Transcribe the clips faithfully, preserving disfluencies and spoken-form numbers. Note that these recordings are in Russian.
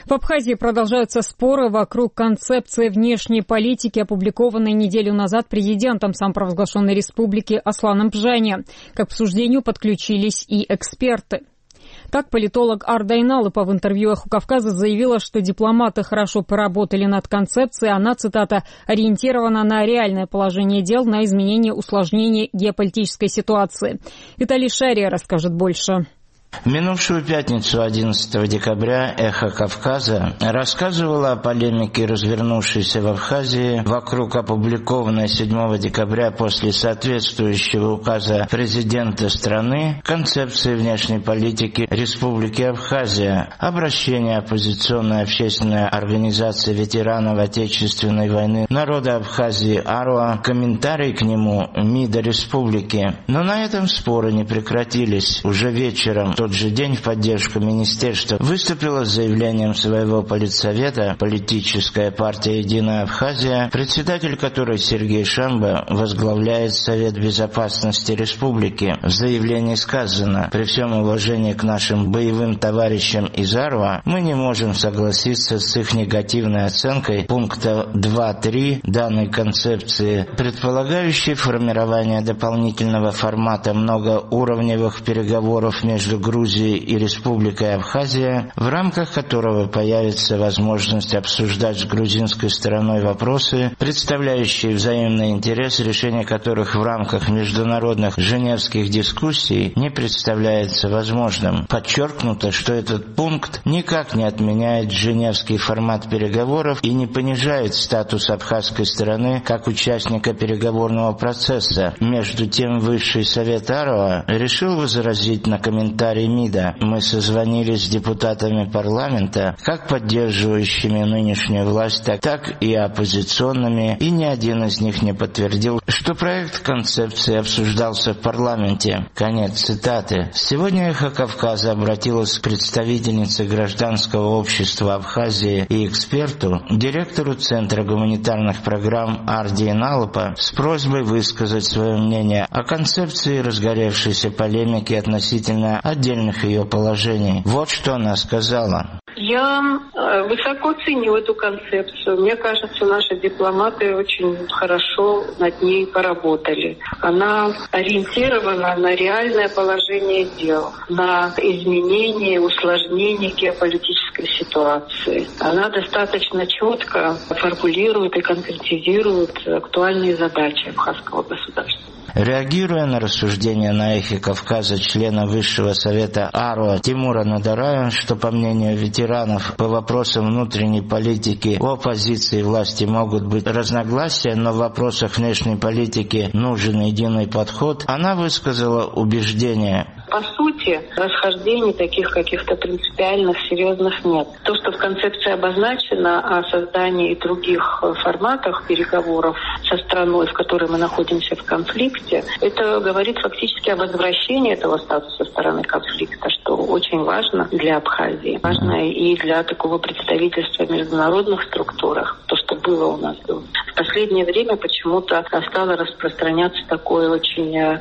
В Абхазии продолжаются споры вокруг концепции внешней политики, опубликованной неделю назад президентом самопровозглашенной республики Асланом Бжане. К обсуждению подключились и эксперты. Так, политолог Арда Иналыпа в интервью «Эху Кавказа» заявила, что дипломаты хорошо поработали над концепцией. Она, цитата, «ориентирована на реальное положение дел, на изменение, усложнение геополитической ситуации». Виталий Шария расскажет больше. В минувшую пятницу, одиннадцатого декабря, «Эхо Кавказа» рассказывало о полемике, развернувшейся в Абхазии вокруг опубликованной седьмого декабря после соответствующего указа президента страны концепции внешней политики Республики Абхазия, обращение оппозиционной общественной организации ветеранов Отечественной войны народа Абхазии АРОА, комментарий к нему МИДа Республики. Но на этом споры не прекратились. Уже вечером в тот же день в поддержку министерства выступила с заявлением своего политсовета политическая партия «Единая Абхазия», председатель которой Сергей Шамба возглавляет Совет безопасности республики. В заявлении сказано: «При всем уважении к нашим боевым товарищам из АРОА мы не можем согласиться с их негативной оценкой пункта два точка три данной концепции, предполагающей формирование дополнительного формата многоуровневых переговоров между Грузией и Республикой Абхазия, в рамках которого появится возможность обсуждать с грузинской стороной вопросы, представляющие взаимный интерес, решение которых в рамках международных женевских дискуссий не представляется возможным». Подчеркнуто, что этот пункт никак не отменяет женевский формат переговоров и не понижает статус абхазской стороны как участника переговорного процесса. Между тем, Высший совет АРОА решил возразить на комментарий МИДа. «Мы созвонились с депутатами парламента, как поддерживающими нынешнюю власть, так, так и оппозиционными, и ни один из них не подтвердил, что проект концепции обсуждался в парламенте». Конец цитаты. Сегодня «Эхо Кавказа» обратилась к представительнице гражданского общества Абхазии и эксперту, директору Центра гуманитарных программ Арде Иналыпа, с просьбой высказать свое мнение о концепции разгоревшейся полемики относительно отдельных ее положений. Вот что она сказала. Я высоко ценю эту концепцию. Мне кажется, наши дипломаты очень хорошо над ней поработали. Она ориентирована на реальное положение дел, на изменение, усложнение геополитической ситуации. Она достаточно четко формулирует и конкретизирует актуальные задачи абхазского государства. Реагируя на рассуждения на «Эхе Кавказа» члена Высшего совета АРОА Тимура Надарая, что, по мнению ветеранов, по вопросам внутренней политики у оппозиции и власти могут быть разногласия, но в вопросах внешней политики нужен единый подход, она высказала убеждение: по сути, расхождений таких каких-то принципиальных, серьезных нет. То, что в концепции обозначено о создании других форматах переговоров со страной, в которой мы находимся в конфликте, это говорит фактически о возвращении этого статуса стороны конфликта, что очень важно для Абхазии. Важно и для такого представительства в международных структурах, то, что было у нас. В последнее время почему-то стало распространяться такое очень э,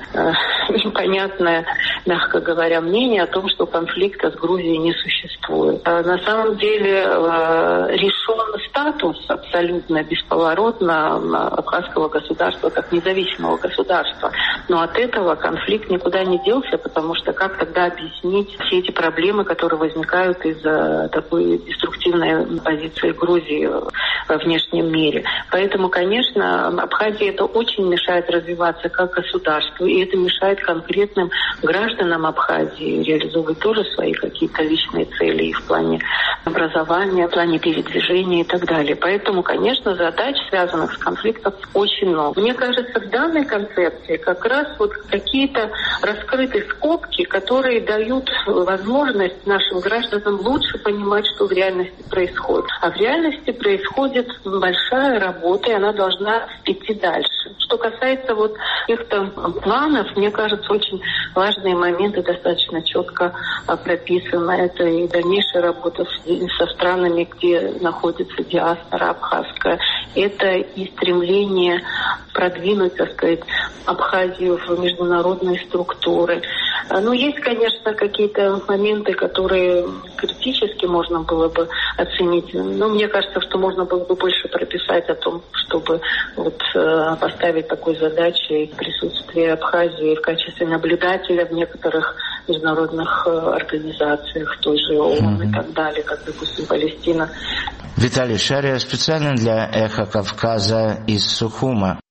непонятное, мягко говоря, мнение о том, что конфликта с Грузией не существует. А на самом деле э, решен статус абсолютно бесповоротно абхазского государства как независимого государства. Но от этого конфликт никуда не делся, потому что как тогда объяснить все эти проблемы, которые возникают из-за такой деструктивной позиции Грузии во внешнем мире. Поэтому, конечно, Абхазии это очень мешает развиваться как государству, и это мешает конкретным гражданам Абхазии реализовывать тоже свои какие-то личные цели и в плане образования, в плане передвижения и так далее. Поэтому, конечно, задач, связанных с конфликтом, очень много. Мне кажется, в данной концепции как раз вот какие-то раскрыты скобки, которые дают возможность нашим гражданам лучше понимать, что в реальности происходит. А в реальности происходит большая работа, и она должна идти дальше. Что касается вот каких-то планов, мне кажется, очень важные моменты достаточно четко прописаны. Это и дальнейшая работа со странами, где находится диаспора абхазская. Это и стремление продвинуть, так сказать, Абхазию в международные структуры. Ну, есть, конечно, какие-то моменты, которые критически можно было бы оценить. Но мне кажется, что можно было бы больше прописать о том, чтобы вот, поставить такой задачей присутствие Абхазии в качестве наблюдателя в некоторых международных организациях, той же ООН mm-hmm. и так далее, как, допустим, Палестина. Виталий Шария специально для «Эхо Кавказа» из Сухума.